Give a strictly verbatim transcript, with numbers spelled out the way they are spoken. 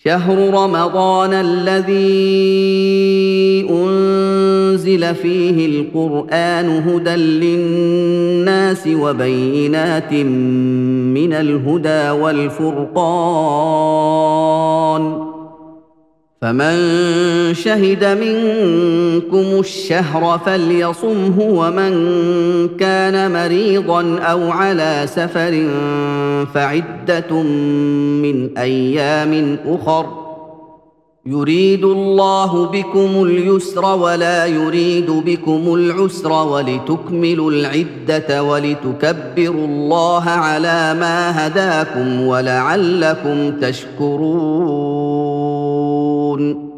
شهر رمضان الذي أنزل فيه القرآن هدى للناس وبينات من الهدى والفرقان، فمن شهد منكم الشهر فليصمه، ومن كان مريضا أو على سفر فعدة من أيام أخر، يريد الله بكم اليسر ولا يريد بكم العسر ولتكملوا العدة ولتكبروا الله على ما هداكم ولعلكم تشكرون.